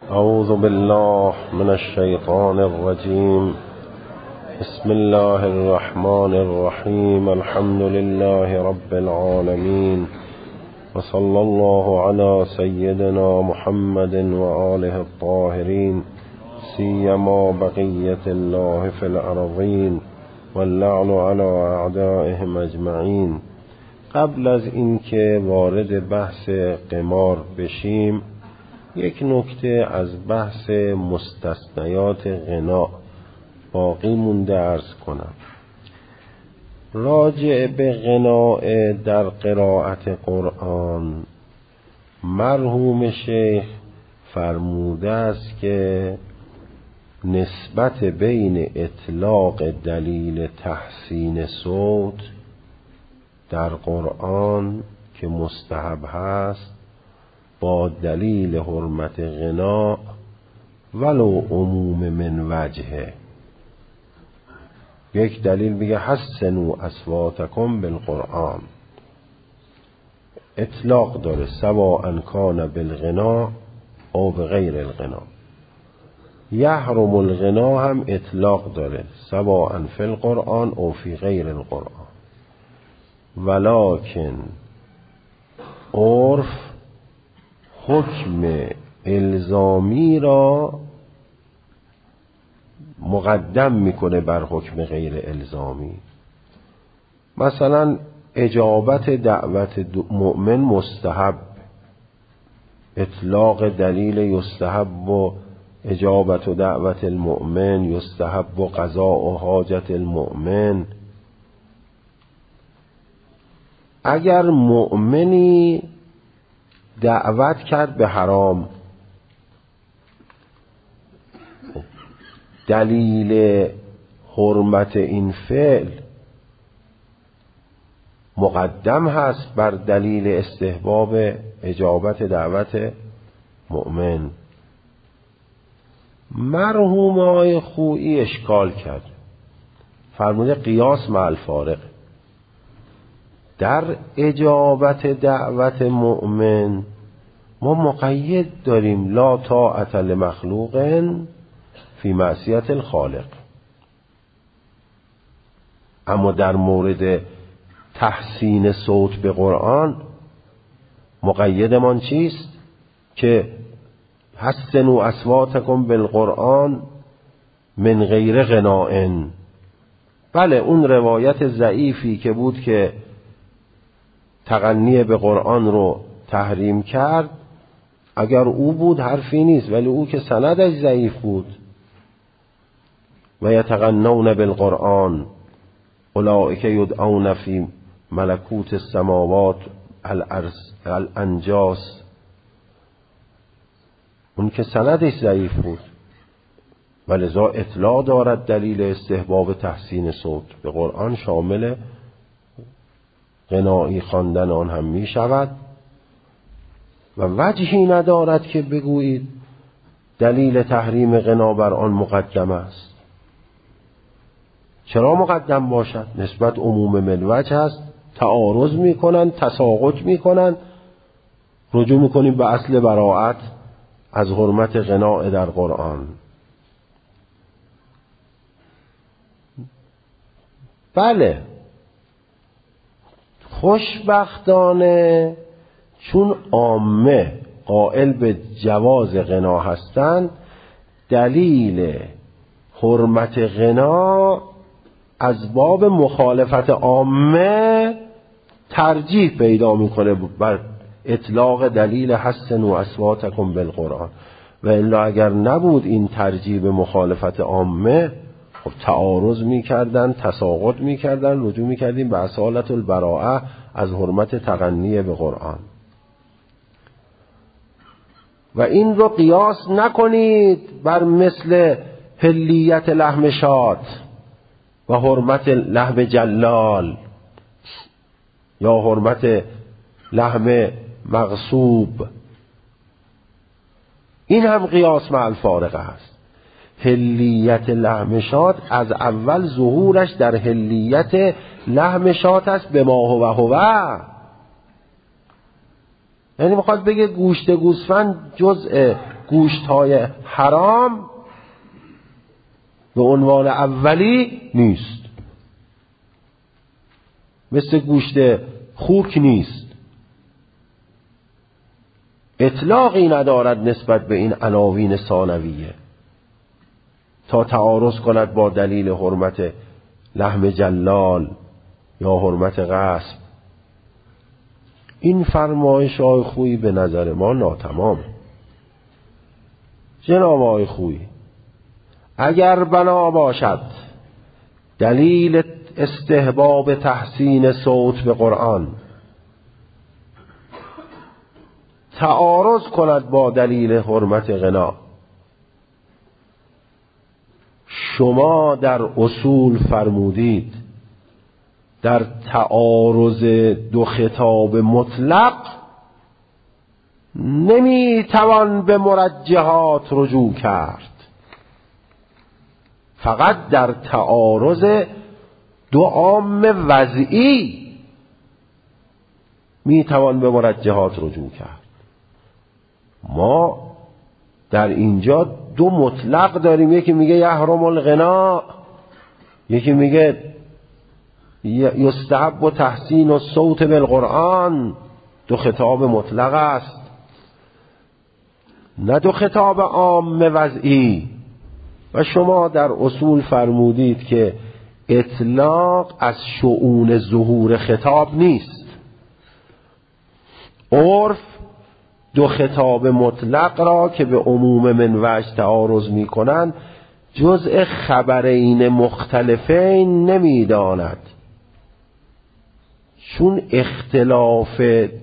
اعوذ بالله من الشیطان الرجیم. بسم الله الرحمن الرحیم. الحمد لله رب العالمین و صلی الله علی سیدنا محمد و آله الطاهرین، سیما بقیة الله فی الارضین واللعن علی اعدائهم اجمعین. قبل از اینکه وارد بحث قمار بشیم، یک نکته از بحث مستثنیات غنا باقی مونده عرض کنم. راجع به غناء در قرائت قرآن، مرحوم شیخ فرموده است که نسبت بین اطلاق دلیل تحسین صوت در قرآن که مستحب هست با دلیل حرمت غنا ولو عموم من وجهه. یک دلیل میگه حسنوا اصواتکم بالقرآن، اطلاق داره سواء کان بالغنا او بغیر الغنا. یحرم الغنا هم اطلاق داره سواء فی القرآن او فی غیر القرآن. ولکن عرف حکم الزامی را مقدم میکنه بر حکم غیر الزامی. مثلا اجابت دعوت مؤمن مستحب، اطلاق دلیل یستحب و اجابت دعوت المؤمن، یستحب و قضاء و حاجت المؤمن. اگر مؤمنی دعوت کرد به حرام، دلیل حرمت این فعل مقدم هست بر دلیل استحباب اجابت دعوت مؤمن. مرحوم آقای خویی اشکال کرد، فرموده قیاس مع الفارق. در اجابت دعوت مؤمن ما مقید داریم لا طاعت لمخلوق فی معصیت الخالق، اما در مورد تحسین صوت به قرآن مقیدمان چیست؟ که حسنوا اصواتکم بالقرآن من غیر غناء. بله، اون روایت ضعیفی که بود که تغنی به قرآن رو تحریم کرد، اگر او بود حرفی نیست، ولی او که سندش ضعیف بود. و یتغنون بالقرآن اولئک یدعون فی ملکوت السماوات الانجاس، اون که سندش ضعیف بود، ولذا اطلاع دارد دلیل استحباب تحسین صوت به قرآن شامل غنایی خواندن آن هم می شود و وجهی ندارد که بگویید دلیل تحریم غنا بر آن مقدم است. چرا مقدم باشد؟ نسبت عموم من وجه است. تعارض می کنند، تساقط می کنند. رجوع می کنیم به اصل براءت از حرمت غنا در قرآن. بله، خوشبختانه چون عامه قائل به جواز غنا هستند، دلیل حرمت غنا از باب مخالفت عامه ترجیح پیدا میکنه بر اطلاق دلیل حسنوا اصواتکم بالقرآن. و الا اگر نبود این ترجیح به مخالفت عامه، خب تعارض میکردن، تساقط میکردن، رجوع میکردیم به اصالت البراءه از حرمت تغنی به قرآن. و این رو قیاس نکنید بر مثل حلیت لحم شات و حرمت لحم جلال یا حرمت لحم مغصوب. این هم قیاس مع الفارقه است. حلیت لحم شات از اول ظهورش در حلیت لحم شات است به ما هو. یعنی میخواد بگه گوشت گوسفند جزء گوشت‌های حرام به عنوان اولی نیست، مثل گوشت خوک نیست. اطلاقی ندارد نسبت به این عناوین ثانویه تا تعارض کند با دلیل حرمت لحم جلال یا حرمت غصب. این فرمایش آقای خویی به نظر ما ناتمامه. جناب آقای خویی اگر بنا باشد دلیل استحباب تحسین صوت به قرآن تعارض کند با دلیل حرمت غنا، شما در اصول فرمودید در تعارض دو خطاب مطلق نمیتوان به مرجحات رجوع کرد، فقط در تعارض دو عام وضعی میتوان به مرجحات رجوع کرد. ما در اینجا دو مطلق داریم، یکی میگه یحرم الغنا، یکی میگه یستحب و تحسین و صوت بالقرآن. دو خطاب مطلق است، نه دو خطاب عام وضعی. و شما در اصول فرمودید که اطلاق از شؤون ظهور خطاب نیست. عرف دو خطاب مطلق را که به عموم من وجه تعارض می کنند جزء خبرین مختلفین نمی داند، چون اختلاف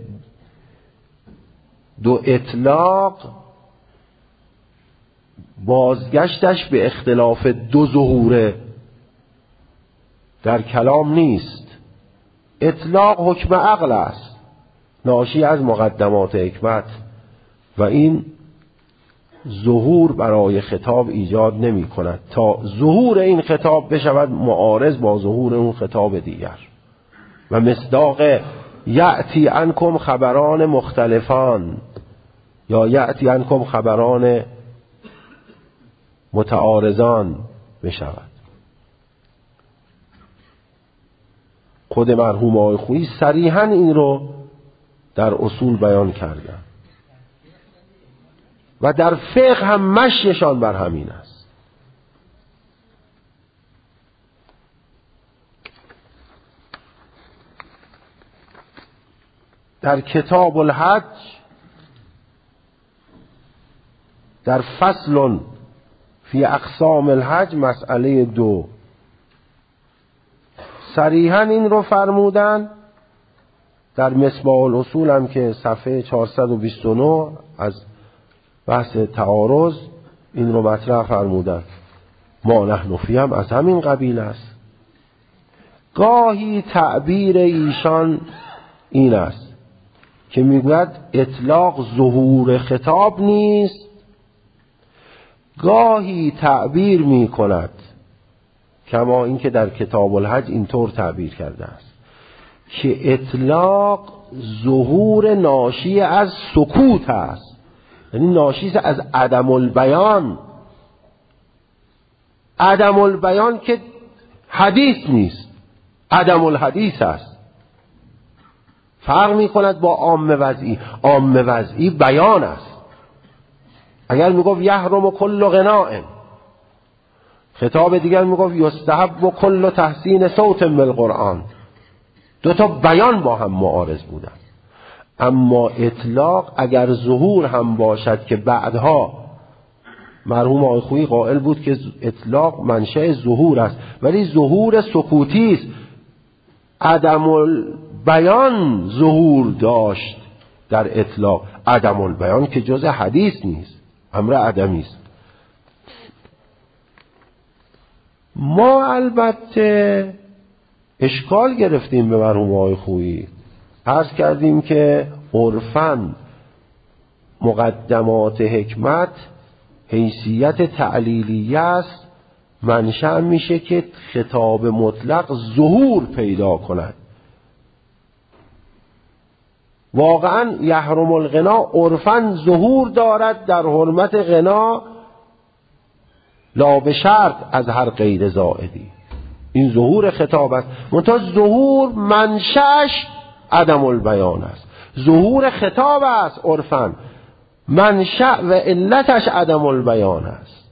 دو اطلاق بازگشتش به اختلاف دو ظهوره در کلام نیست. اطلاق حکم عقل است، ناشی از مقدمات حکمت، و این ظهور برای خطاب ایجاد نمی کند تا ظهور این خطاب بشود معارض با ظهور اون خطاب دیگر. و مصداق یأتی عنکم خبران مختلفان یا یأتی عنکم خبران متعارضان بشود. خود مرحوم آقای خویی صریحاً این رو در اصول بیان کردن و در فقه هم مشیشان بر همین است. در کتاب الحج در فصل فی اقسام الحج مسئله 2 صریحاً این رو فرمودن. در مصباح الاصول هم که صفحه 429 از بحث تعارض این رو مطرح فرمودن. ما نحن فی هم از همین قبیل است. گاهی تعبیر ایشان این است که میگوید اطلاق ظهور خطاب نیست، گاهی تعبیر می کند کما این که در کتاب الحج اینطور تعبیر کرده است که اطلاق ظهور ناشی از سکوت است، یعنی ناشی از عدم البیان. عدم البیان که حدیث نیست، عدم الحدیث است. فرق می کند با عام وضعی. عام وضعی بیان است. اگر می گفت یحرم کل غناء، خطاب دیگر می گفت یستحب و کل تحسین صوت بالقرآن. دو تا بیان با هم معارض بودن. اما اطلاق اگر ظهور هم باشد که بعدها مرحوم آقای خویی قائل بود که اطلاق منشأ ظهور است، ولی ظهور سکوتی است. عدم البیان ظهور داشت در اطلاق. عدم البیان که جز حدیث نیست، امر عدمی است. ما البته اشکال گرفتیم به مرحوم آقای خویی. عرض کردیم که عرفاً مقدمات حکمت حیثیت تعلیلیه است، منشأ میشه که خطاب مطلق ظهور پیدا کند. واقعا یحرم الغنا عرفاً ظهور دارد در حرمت غنا لا به شرط از هر غیر زائدی. این ظهور خطاب است، منتها ظهور منشأش عدم البیان است. ظهور خطاب است عرفاً، منشأ و علتش عدم البیان است.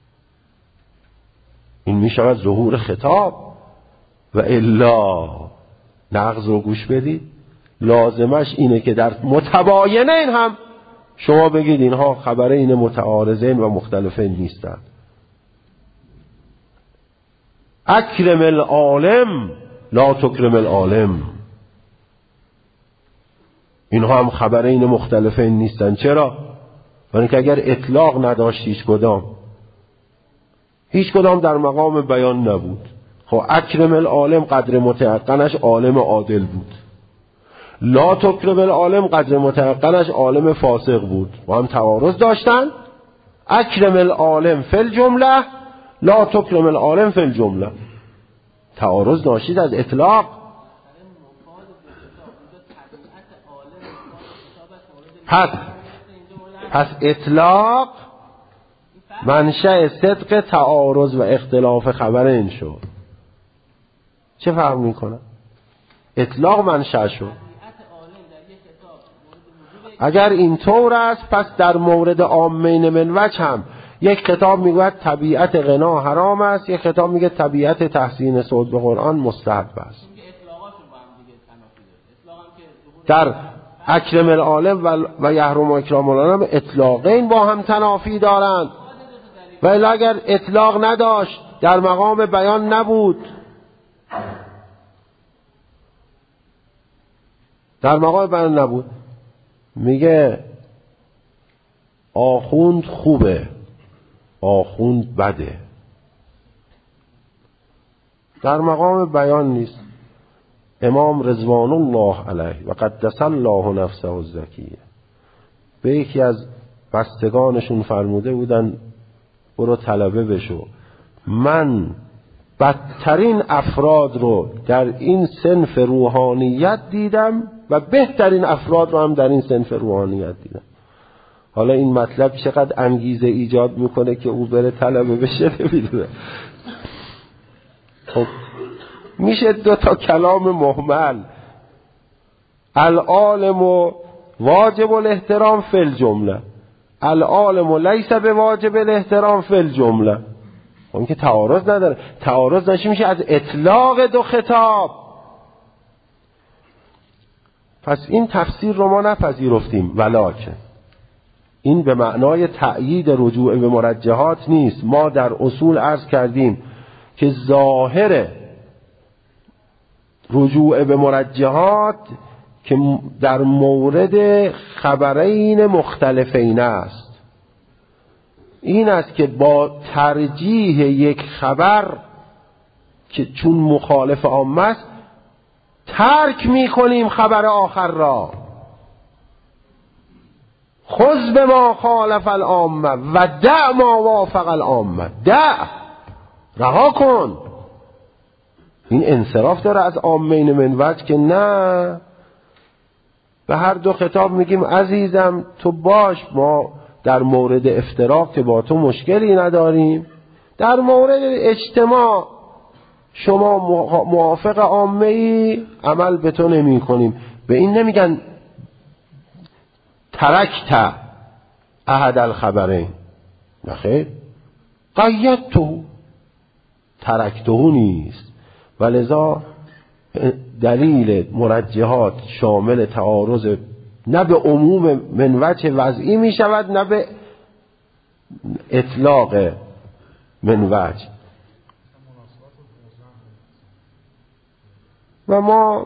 این می شود ظهور خطاب. و الا نقض رو گوش بدید، لازمش اینه که در متباینین هم شما بگید اینها خبرین متعارضین و مختلفین نیستند. اکرم العالم لا تکرم العالم، اینها هم خبرین مختلفین نیستند. چرا؟ برای که اگر اطلاق نداشت هیچ کدام در مقام بیان نبود. خب اکرم العالم قدر متیقنش عالم عادل بود، لا تکرم العالم قدر متیقنش عالم فاسق بود، با هم تعارض داشتن. اکرم العالم فی الجمله لا تکرم العالم فی الجمله، تعارض ناشید از اطلاق. پس اطلاق منشأ صدق تعارض و اختلاف خبرین شد. چه فهم میکنه؟ اطلاق منشأ شد. اگر این طور است پس در مورد عامین من وجه هم یک خطاب میگوید طبیعت غنا حرام است، یک خطاب میگه طبیعت تحسین صوت به قرآن مستحب است. در اکرم العالم و یحرم اکرام العالم اطلاقین با هم تنافی دارند. ولی اگر اطلاق نداشت در مقام بیان نبود، در مقام بیان نبود، میگه آخوند خوبه آخوند بده، در مقام بیان نیست. امام رضوان الله علیه و قدس الله نفسه الزکیه به یکی از بستگانشون فرموده بودن برو طلبه بشو. من بدترین افراد رو در این صنف روحانیت دیدم و بهترین افراد رو هم در این صنف روحانیت دیدم. حالا این مطلب چقدر انگیزه ایجاد میکنه که او بره طلبه بشه نمیدونه. خب میشه دو تا کلام مهمل، العالم واجب الاحترام فی الجمله، العالم لیس بواجب الاحترام فی الجمله. اون که تعارض نداره. تعارض نشه میشه از اطلاق دو خطاب. پس این تفسیر رو ما نپذیرفتیم، ولکن این به معنای تأیید رجوع به مرجحات نیست. ما در اصول عرض کردیم که ظاهر رجوع به مرجحات که در مورد خبرین مختلفین است، این است که با ترجیح یک خبر که چون مخالف عامه است ترک می کنیم خبر آخر را. خذ به ما خالف العامه و دع ما وافق العامه. دع، رها کن. این انصراف داره از عامین من وجه که نه، به هر دو خطاب میگیم عزیزم تو باش، ما در مورد افتراق که با تو مشکلی نداریم، در مورد اجتماع شما موافق عامه ای عمل به تو نمی کنیم. به این نمیگن ترکت احد الخبرین، نخیر، قیدتو، ترکتو نیست. ولذا دلیل مرجحات شامل تعارض نه به عموم من وجه وضعی می شود نه به اطلاق من وجه. و ما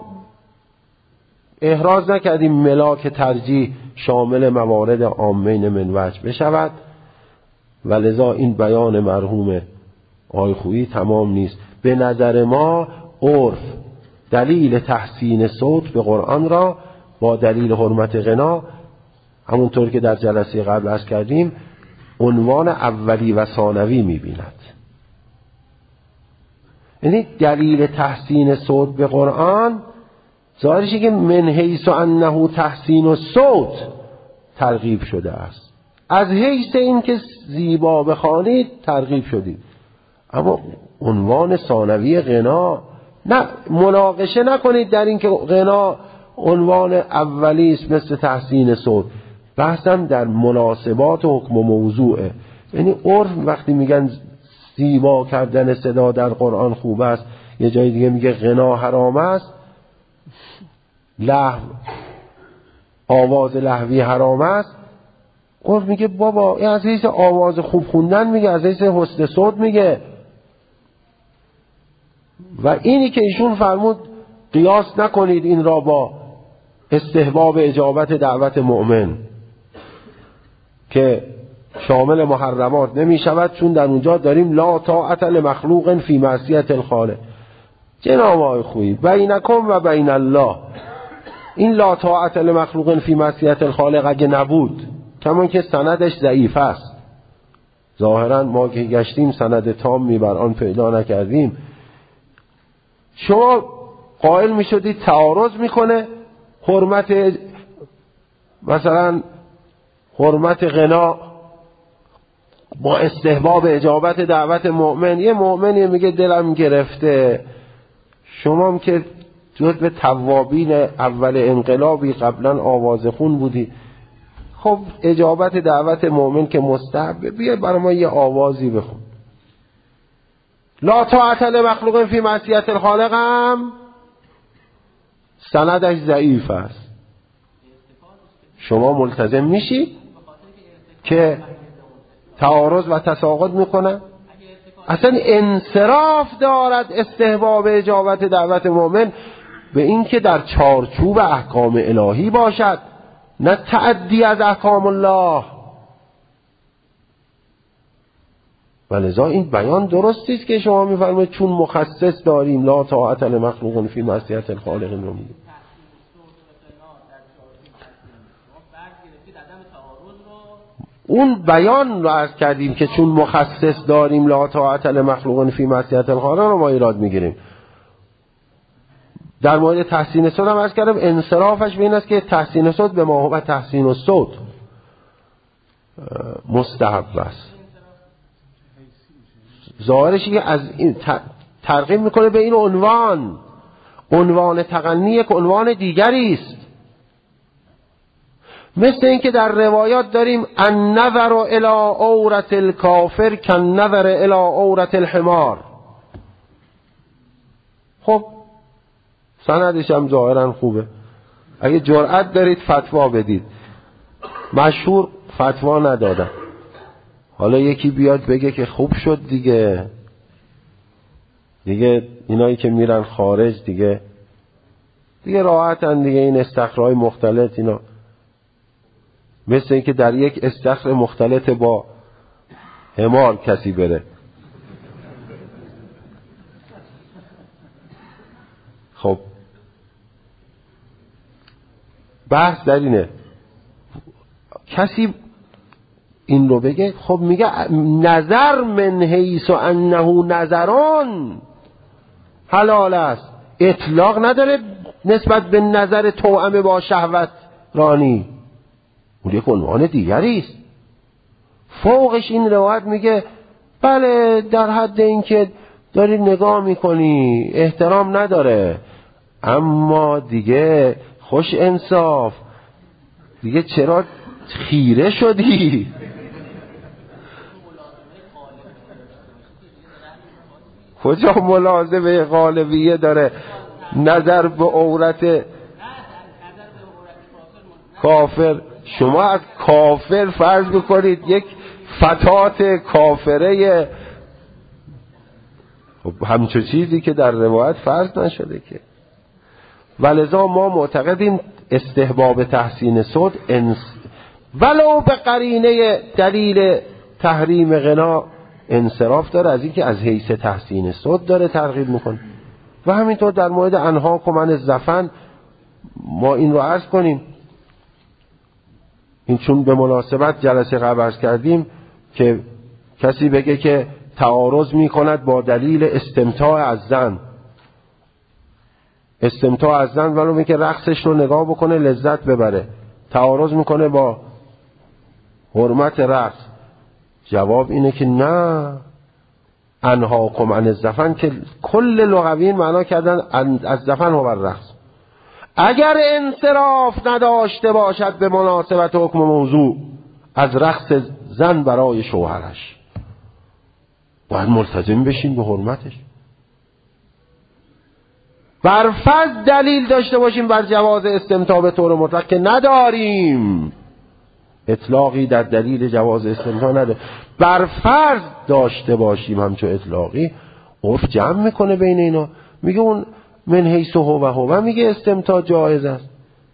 احراز نکردیم ملاک ترجیح شامل موارد عامین من وجه بشود. ولذا این بیان مرحوم آقای خویی تمام نیست. به نظر ما عرف دلیل تحسین صوت به قرآن را با دلیل حرمت غنا، همونطور که در جلسه قبل عرض کردیم، عنوان اولی و ثانوی می‌بیند. یعنی دلیل تحسین صوت به قرآن ظاهرشه که من حیث انه تحسین الصوت ترغیب شده است، از حیث این که زیبا بخوانید ترغیب شدید، اما عنوان ثانوی غنا نه، مناقشه نکنید در این که غنا عنوان اولی است مثل تحسین صوت. بحثم در مناسبات و حکم و موضوعه. یعنی عرف وقتی میگن زیبا کردن صدا در قرآن خوب است، یه جای دیگه میگه غنا حرام است، لحو آواز لحوی حرام است، عرف میگه بابا این از حیث آواز خوب خوندن میگه، از حیث حسن صوت میگه. و اینی که ایشون فرمود قیاس نکنید این را با استحباب اجابت دعوت مؤمن که شامل محرمات نمی شود، چون در اونجا داریم لا طاعت لمخلوق فی معصیت الخالق. جناب آقای خویی بینکم و بین الله، این لا طاعت لمخلوق فی معصیت الخالق اگه نبود، کمان که سندش ضعیف است، ظاهرا ما که گشتیم سند تامی بر آن پیدا نکردیم، شما قائل می شدید تعارض میکنه حرمت، مثلا حرمت غنا با استحباب اجابت دعوت مؤمن. یه مؤمنی میگه دلم گرفته، شما هم که جزو توابین اول انقلابی قبلا آوازخون بودی، خب اجابت دعوت مؤمن که مستحب، بیا برای ما یه آوازی بخون. لا طاعت لمخلوق فی معصیت الخالق هم سندش ضعیف است. شما ملتزم میشی که تعارض و تساقط میکنه؟ اصلا انصراف دارد استحباب اجابت دعوت مؤمن به این که در چارچوب احکام الهی باشد، نه تعدی از احکام الله. ولذا این بیان درستی است که شما میفرمایید چون مخصص داریم لا طاعت لمخلوق فی معصیت الخالق رو میگیم. اون بیان رو عرض کردیم که چون مخصص داریم لا طاعت لمخلوق فی معصیت الخالق رو ما ایراد میگیریم. در مورد تحسین صوت هم عرض کردم انصرافش به این است که تحسین صوت به ما و تحسین الصوت مستحب است. ظاهرش که از این ترغیب میکنه به این عنوان تغنی یک عنوان دیگری است. مثل این که در روایات داریم النظر الی عورت الکافر کالنظر الی عورت الحمار. خب سندش هم ظاهرا خوبه، اگه جرأت دارید فتوا بدید. مشهور فتوا ندادن، حالا یکی بیاد بگه که خوب شد دیگه اینایی که میرن خارج دیگه راحتن دیگه، این استخرهای مختلط اینا، مثل این که در یک استخر مختلط با حمار کسی بره. خب بحث در اینه، کسی این رو بگه خب میگه نظر من حیث انه نظران حلال است، اطلاق نداره نسبت به نظر توأم با شهوت رانی، اون یک عنوان دیگری است. فوقش این روایت میگه بله در حد این که داری نگاه میکنی احترام نداره، اما دیگه خوش انصاف دیگه چرا خیره شدی؟ کجا ملازمه غالبیه داره نظر به عورت کافر؟ شما از کافر فرض بکنید یک فتات کافره، خب همچون چیزی که در روایت فرض نشده که. ولذا ما معتقدیم استحباب تحسین صوت ولو به قرینه دلیل تحریم غنا انصراف داره از این که از حیث تحسین صوت داره ترغیب میکنه. و همینطور در مورد انهاکم عن الزفن ما این رو عرض کنیم، این چون به مناسبت جلسه قبل عرض کردیم که کسی بگه که تعارض میکند با دلیل استمتاع از زن، استمتاع از زن ولو اینکه رقصش رو نگاه بکنه لذت ببره، تعارض میکنه با حرمت رقص. جواب اینه که نه، انهاکم عن الزفن که کل لغویین معنا کردن از زفن و بر رقص. اگر انصراف نداشته باشد به مناسبت حکم موضوع از رقص زن برای شوهرش، باید ملتزم بشین به حرمتش. بر فرض دلیل داشته باشیم بر جواز استمتاع به طور مطلق که نداریم، اطلاقی در دلیل جواز استمتاع نداره. بر فرض داشته باشیم همچون اطلاقی، عرف جمع میکنه بین اینا، میگه اون من حیث هو میگه استمتاع جایز است.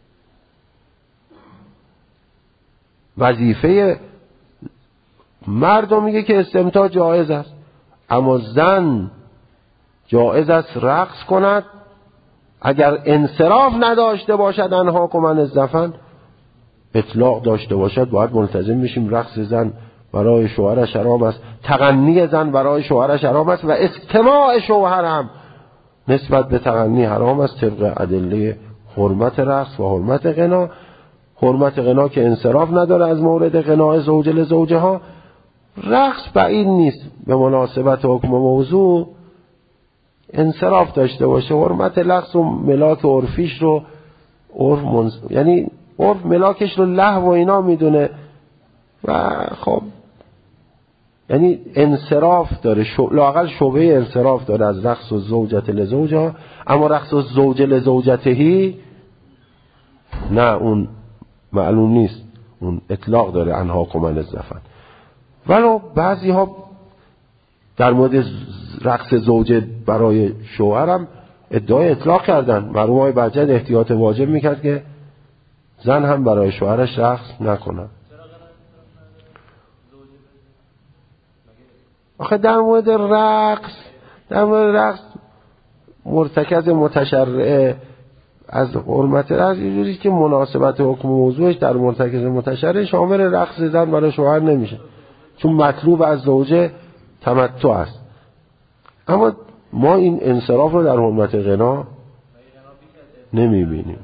وظیفه مردم میگه که استمتاع جایز است، اما زن جایز است رقص کند اگر انصراف نداشته باشد. انهاکم عن الزفن اطلاق داشته باشد، باید ملتزم بشیم رقص زن برای شوهرش حرام است، تغنی زن برای شوهرش حرام است و استماع شوهر هم نسبت به تغنی حرام است طبق ادله حرمت رقص و حرمت غنا. حرمت غنا که انصراف نداره از مورد غنا زوج لزوجه ها. رقص بعید نیست به مناسبت حکم موضوع انصراف داشته باشه. حرمت رقص و ملاک عرفیش رو یعنی عرف ملاکش رو لهو و اینا میدونه و خب یعنی انصراف داره، لااقل شبهه انصراف داره از رقص و زوجت لزوجها. اما رقص و زوج لزوجتهی نه، اون معلوم نیست، اون اطلاق داره انهاکم عن الزفن. ولو بعضی ها در مورد رقص زوجه برای شوهرم ادعای اطلاق کردن. مرحوم آقای بهجت احتیاط واجب میکرد که زن هم برای شوهرش رقص نکنه. آخه در مورد رقص مرتکز متشرعه از حرمت رقص یه جوری که مناسبت حکم موضوعش در مرتکز متشرع شامل رقص زن برای شوهر نمیشه، چون مطلوب از زوجه تمتع است. اما ما این انصراف رو در حرمت غنا نمیبینیم.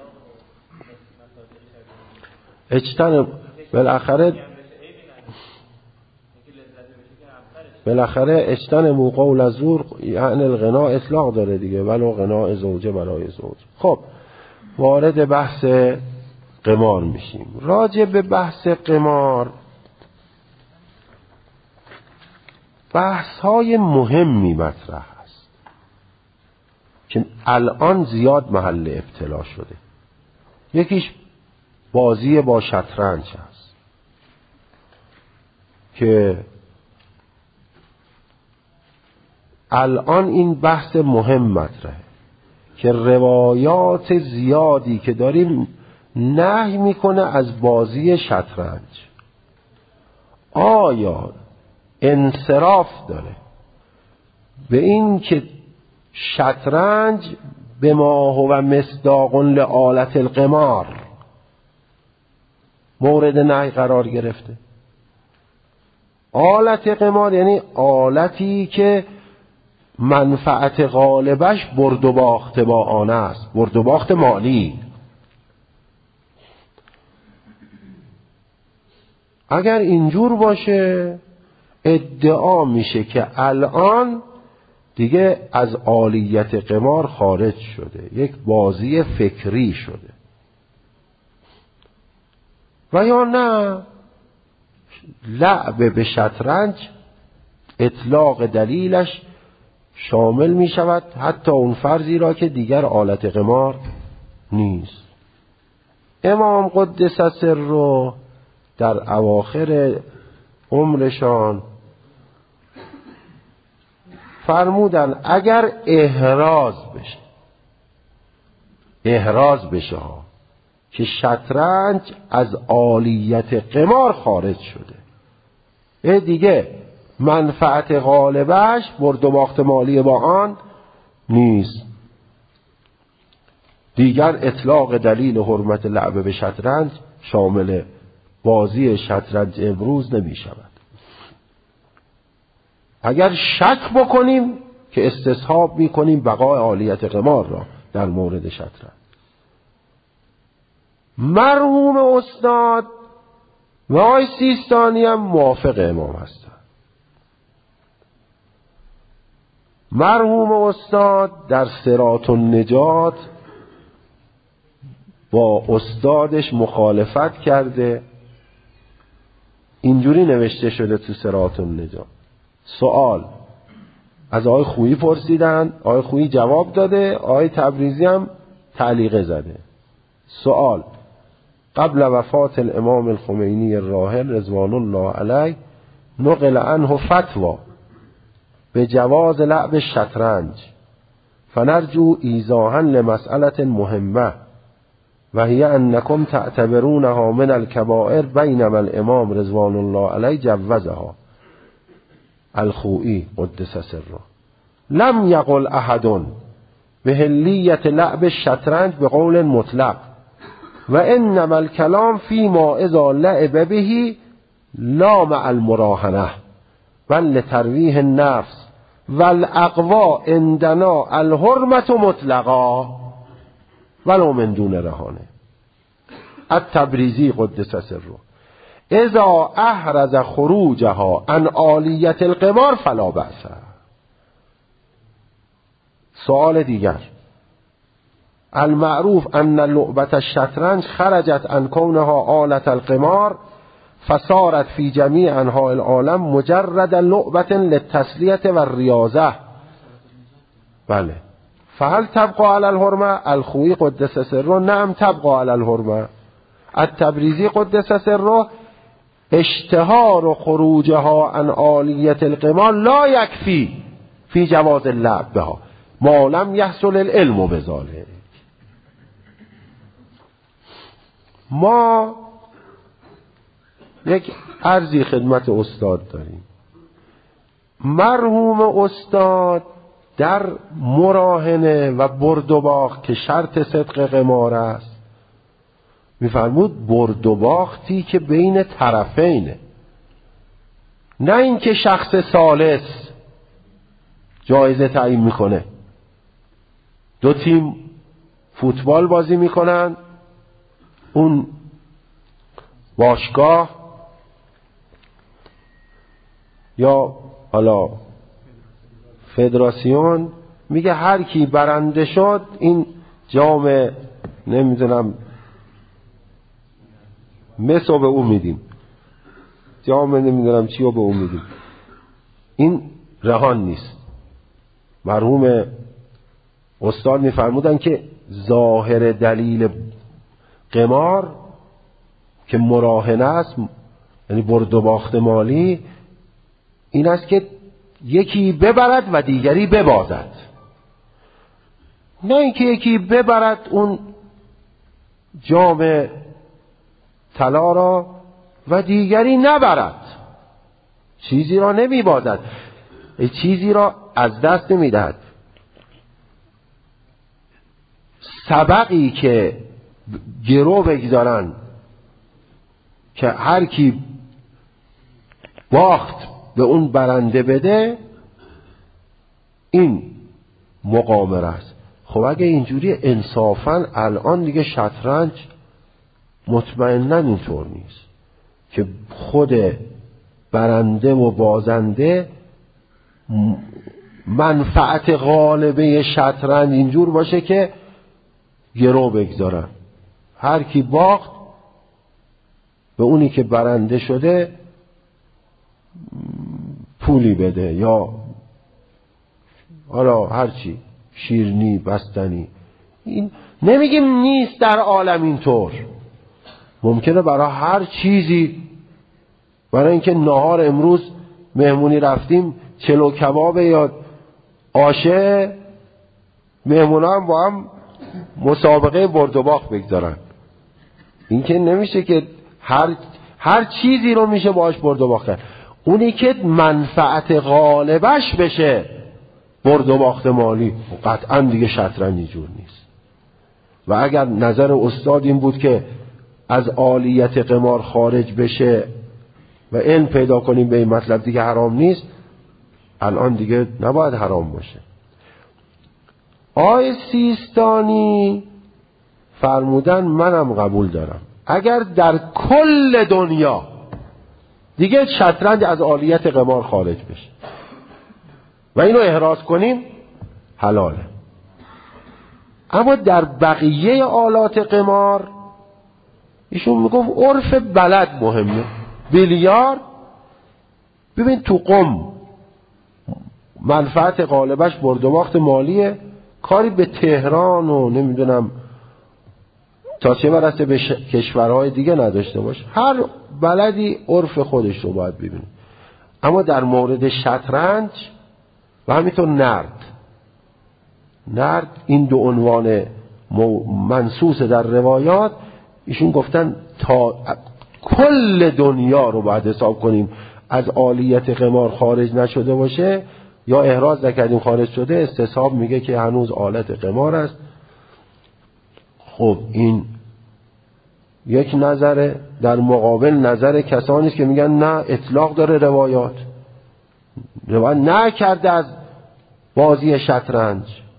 بالاخره اجتنبوا قول الزور یعنی الغنا اطلاق داره دیگه، ولو غنا زوجه برای زوج. خب وارد بحث قمار میشیم. راجع به بحث قمار بحث های مهمی مطرح است که الان زیاد محل ابتلا شده. یکیش بازی با شطرنج هست که الان این بحث مهم مطرحه که روایات زیادی که داریم نهی میکنه از بازی شطرنج. آیا انصراف داره به این که شطرنج به ما هو مصداق لآلت القمار مورد نهی قرار گرفته؟ آلت قمار یعنی آلتی که منفعت غالبش برد و باخت با آن است، برد و باخت مالی. اگر اینجور باشه ادعا میشه که الان دیگه از آلیت قمار خارج شده، یک بازی فکری شده. و یا نه لعب به شطرنج اطلاق دلیلش شامل می شود حتی اون فرضی را که دیگر آلت قمار نیست. امام قدس سره در اواخر عمرشان فرمودن اگر احراز بشه که شطرنج از آلیت قمار خارج شده، دیگه منفعت غالبش برد و باخت مالی با آن نیست، دیگر اطلاق دلیل حرمت لعب به شطرنج شامل بازی شطرنج امروز نمی شود. اگر شک بکنیم که استصحاب می کنیم بقای آلیت قمار را در مورد شطرنج. مرحوم استاد و آقای سیستانی هم موافق امام هستن. مرحوم استاد در صراط النجات با استادش مخالفت کرده. اینجوری نوشته شده تو صراط النجات. سوال از آقای خویی پرسیدن، آقای خویی جواب داده، آقای تبریزی هم تعلیقه زده. سوال: قبل وفات الامام الخمینی الراحل رضوان الله علیه نقل عنه فتوی به جواز لعب الشطرنج، فنرجو ایضاحا لمسئله مهمه و هي انکم تعتبرونها من الکبائر بینما الامام رضوان الله علیه جوزها. الخوئی قدس سره لم یقل احد بحلیت لعب الشطرنج بقول مطلق و انما الکلام فیما اذا لعب به لا مع المراهنه بل لترویح النفس والاقوا عندنا الحرمة مطلقا ولو من دون رهانه. التبریزی قدس سره اذا احرز خروجها عن عالیت القمار فلا بأس. سوال دیگر: المعروف ان لعبة الشطرنج خرجت عن كونها آلة القمار فصارت في جميع انحاء العالم مجرد لعبة للتسلیة والریاضة. بله. فهل تبقى على الحرمة؟ الخوئی قدس سره نعم تبقى على الحرمة. التبریزی قدس سره اشتهار خروجها عن عالیت القمار لا یکفی فی جواز اللعب بها ما لم یحصل العلم بذلك. ما یک عرضی خدمت استاد داریم. مرحوم استاد در مراهنه و برد و باخت که شرط صدق قمار است میفرمود برد و باختی که بین طرفینه، نه اینکه شخص ثالث جایزه تعیین میکنه. دو تیم فوتبال بازی میکنن، اون باشگاه یا حالا فدراسیون میگه هر کی برنده شد این جام نمیدونم مسو به اون میدیم، جام نمیدونم چی رو به اون میدیم. این رهان نیست. مرحوم استاد میفرمودن که ظاهر دلیل قمار که مراهنه است، یعنی برد و باخت مالی، این است که یکی ببرد و دیگری ببازد، نه اینکه یکی ببرد اون جام طلا را و دیگری نبرد، چیزی را نمیبازد، چیزی را از دست نمیدهد. سبقی که گرو بگذارن که هر کی باخت به اون برنده بده، این مقامره است. خب اگه اینجوری انصافاً الان دیگه شطرنج مطمئناً اینطور نیست که خود برنده و بازنده منفعت غالبه شطرنج اینجور باشه که گرو بگذارن، هر کی باخت به اونی که برنده شده پولی بده یا حالا هرچی، شیرنی، بستنی. این نمیگیم نیست در عالم اینطور، ممکنه برای هر چیزی، برای اینکه نهار امروز مهمونی رفتیم چلو کباب یا آشه، مهمونا هم با هم مسابقه برد و باخت بگذارن. این که نمیشه که هر چیزی رو میشه باش برد و باخت کرد. اونی که منفعت غالبش بشه برد و باخت مالی، قطعا دیگه شطرنج اینجور نیست. و اگر نظر استاد این بود که از عالیت قمار خارج بشه و علم پیدا کنیم به این مطلب دیگه حرام نیست، الان دیگه نباید حرام باشه. آقای سیستانی فرمودن منم قبول دارم اگر در کل دنیا دیگه شطرنج از آلیت قمار خارج بشه و اینو احراز کنیم حلاله، اما در بقیه آلات قمار ایشون میگفت عرف بلد مهمه. بیلیارد ببین تو قم منفعت غالبش برد و باخت مالیه، کاری به تهران و نمیدونم تا چه برسه به کشورهای دیگه نداشته باش. هر بلدی عرف خودش رو باید ببینه. اما در مورد شطرنج و همینطور نرد این دو عنوان منصوص در روایات ایشون گفتن تا کل دنیا رو باید حساب کنیم از آلیت قمار خارج نشده باشه یا احراز نکردیم خارج شده، استصحاب میگه که هنوز آلت قمار است. خب این یک نظره در مقابل نظر کسانی است که میگن نه اطلاق داره روایات نکرده از بازی شطرنج،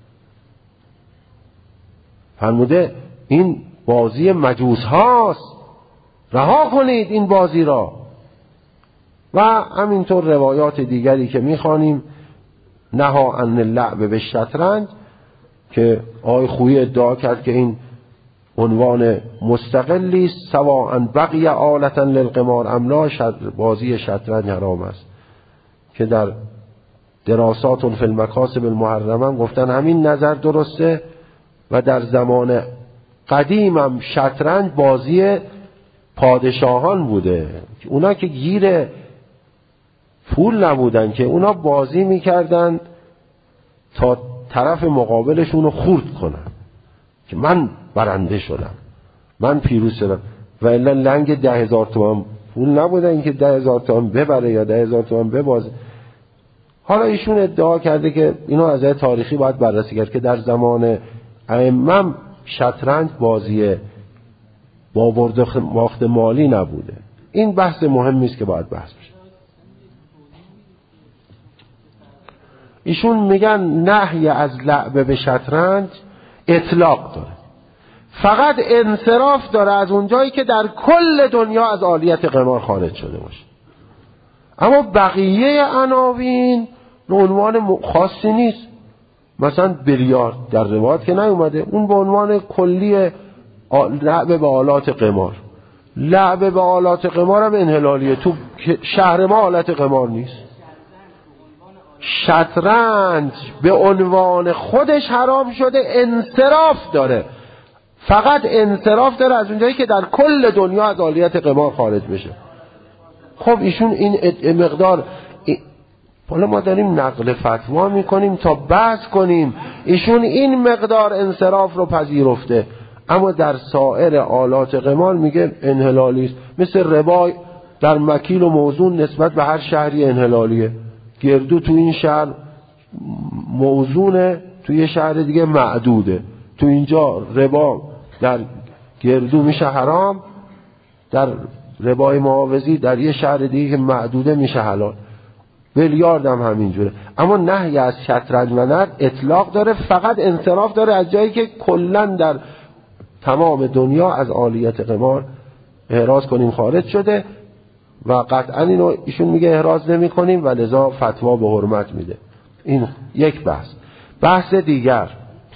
فرموده این بازی مجوس هاست، رها کنید این بازی را. و همینطور روایات دیگری که میخوانیم نها عن اللعب به شطرنج که آقای خویی ادعا کرد که این عنوان مستقلی است، سواء بقی آلتا للقمار ام لا، بازی شطرنج حرام است، که در دراسات فی المکاسب المحرمه گفتن همین نظر درسته. و در زمان قدیم هم شطرنج بازی پادشاهان بوده، اونا که گیر پول نبودن که اونا بازی میکردن تا طرف مقابلشون رو خورد کنن که من برنده شدم، من پیروز شدم. و الا لنگ 10,000 تومان پول نبودن که 10,000 تومان ببره یا 10,000 تومان ببازه. حالا ایشون ادعا کرده که اینو از نظر تاریخی باید بررسی کرد که در زمان ائمه شطرنج بازی با برد و باخت مالی نبوده. این بحث مهمی است که باید بحث بشه. ایشون میگن نهی از لعب به شطرنج اطلاق داره، فقط انصراف داره از اونجایی که در کل دنیا از آلیت قمار خارج شده باشه. اما بقیه عناوین عنوان خاصی نیست. مثلا بیلیارد در روایت که نیومده، اون به عنوان کلی لعب به آلات قمار. لعب به آلات قمار هم انحلالیه، تو شهر ما آلات قمار نیست. شطرنج به عنوان خودش حرام شده، انصراف داره، فقط انصراف داره از اونجایی که در کل دنیا از آلیت قمار خارج بشه. خب ایشون این مقدار، حالا ما داریم نقل فتوا میکنیم تا بحث کنیم، ایشون این مقدار انصراف رو پذیرفته، اما در سایر آلات قمار میگه انحلالی است. مثل ربا در مکیل و موزون نسبت به هر شهری انحلالیه. گردو تو این شهر موزونه، تو یه شهر دیگه معدوده. تو اینجا ربا در گردو میشه حرام، در ربای معاوضی در یه شهر دیگه که معدوده میشه حلال. بیلیارد هم همینجوره. اما نهی از شطرنج و نرد اطلاق داره، فقط انصراف داره از جایی که کلن در تمام دنیا از آلیت قمار احراز کنیم خارج شده و قطعا اینو ایشون میگه احراز نمی کنیم و لذا فتوا به حرمت میده. این یک بحث. بحث دیگر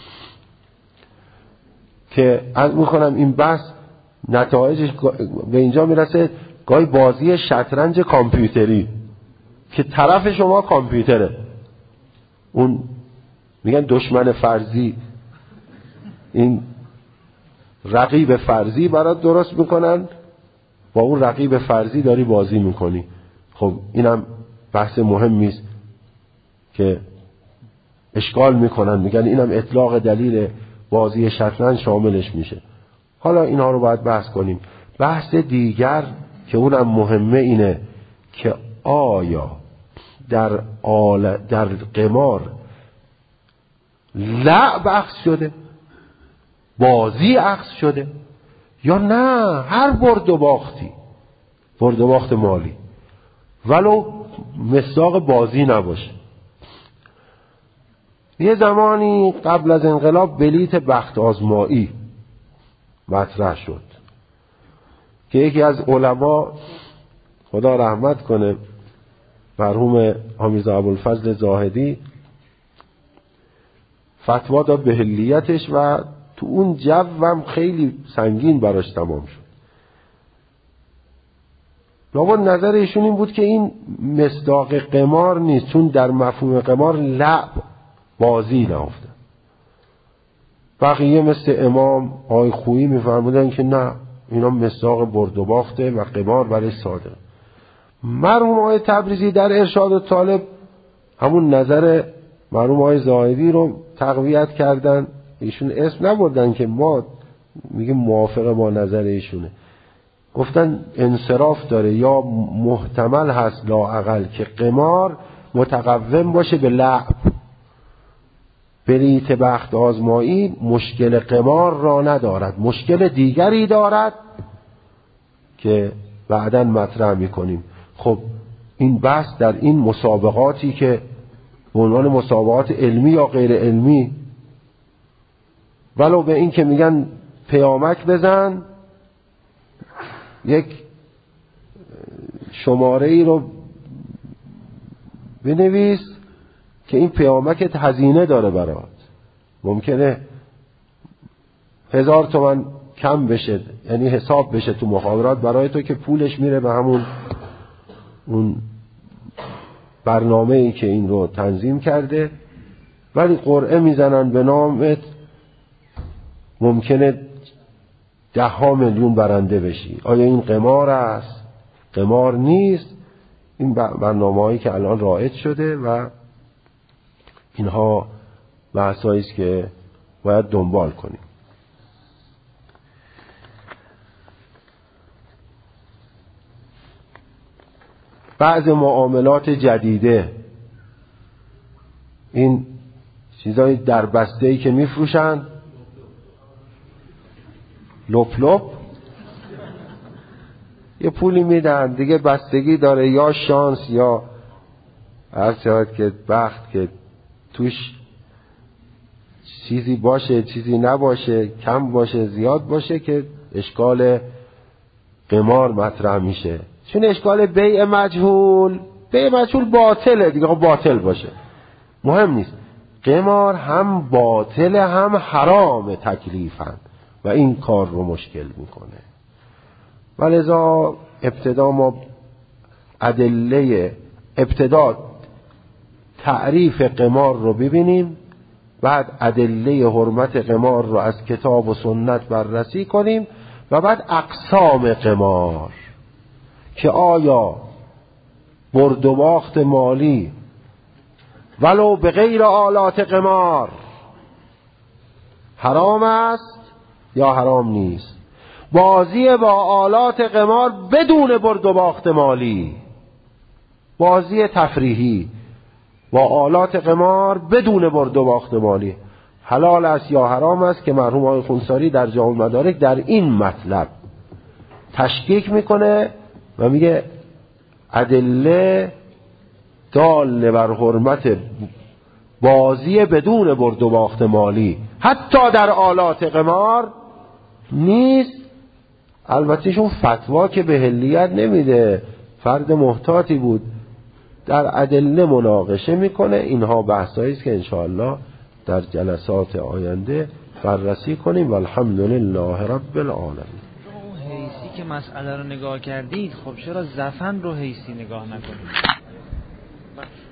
که از میکنم این بحث نتایجش به اینجا میرسه، گاهی بازی شطرنج کامپیوتری که طرف شما کامپیوتره، اون میگن دشمن فرضی، این رقیب فرضی برات درست میکنن، با اون رقیب فرضی داری بازی میکنی. خب اینم بحث مهمی است که اشکال میکنن، میگن اینم اطلاق دلیل بازی شطرنج شاملش میشه. حالا اینها رو باید بحث کنیم. بحث دیگر که اونم مهمه اینه که آیا در قمار لعب اخذ شده، بازی اخذ شده، یا نه هر برد و باختی، برد و باخت مالی ولو مصداق بازی نباشه. یه زمانی قبل از انقلاب بلیت بخت آزمایی مطرح شد که یکی از علما خدا رحمت کنه مرحوم حمیدرضا ابوالفضل زاهدی فتوا داد به حلیتش و تو اون جوم خیلی سنگین براش تمام شد. لابد نظر ایشون این بود که این مصداق قمار نیست، چون در مفهوم قمار لعب بازی نهفته. بقیه مثل امام آقای خویی میفرمودن که نه، اینا مصداق برد و باخته و قمار برای صادق. مرحوم آقای تبریزی در ارشاد الطالب همون نظر مرحوم آقای زاهدی رو تقویت کردن. ایشون اسم نبردن که ما میگیم موافق ما نظر ایشونه، گفتن انصراف داره یا محتمل هست لااقل که قمار متقوم باشه به لعب. بلیت بخت آزمایی مشکل قمار را ندارد، مشکل دیگری دارد که بعداً مطرح میکنیم. خب این بحث در این مسابقاتی که به عنوان مسابقات علمی یا غیر علمی، ولو به این که میگن پیامک بزن، یک شماره ای رو بنویس که این پیامکت هزینه داره برات، ممکنه 1000 تومان کم بشه، یعنی حساب بشه تو مخابرات برای تو که پولش میره به همون اون برنامه‌ای که این رو تنظیم کرده، ولی قرعه میزنن به نامت، ممکنه 10 میلیون برنده بشی. آیا این قمار است؟ قمار نیست. این برنامه‌هایی که الان رایج شده و اینها بحثایی است که باید دنبال کنیم. بعض معاملات جدیده، این چیزای در بسته‌ای که میفروشن، لپ لپ یه پولی میدن دیگه، بستگی داره یا شانس یا هر چقدر که بخت که توش چیزی باشه چیزی نباشه، کم باشه زیاد باشه، که اشکال قمار مطرح میشه. چون اشکال بیع مجهول باطله دیگه، باطل باشه مهم نیست. قمار هم باطل هم حرام تکلیفاً و این کار رو مشکل میکنه. ولذا ابتدا ما ابتدا تعریف قمار رو ببینیم، بعد ادله حرمت قمار رو از کتاب و سنت بررسی کنیم و بعد اقسام قمار، که آیا برد و باخت مالی ولو به غیر آلات قمار حرام است یا حرام نیست. بازی با آلات قمار بدون برد و باخت مالی، بازی تفریحی با آلات قمار بدون برد و باخت مالی حلال است یا حرام است، که مرحوم آقای خونساری در جامع المدارک در این مطلب تشکیک میکنه و میگه ادله دال بر حرمت بازی بدون برد و باخت مالی حتی در آلات قمار نیست. البته شون فتوا که به حلیت نمیده، فرد محتاطی بود، در ادله مناقشه میکنه. اینها بحثایی است که انشاءالله در جلسات آینده بررسی کنیم. والحمدلله رب العالمین. حیثی که مسئله رو نگاه کردید، خب چرا زفن رو حیثی نگاه نکنید؟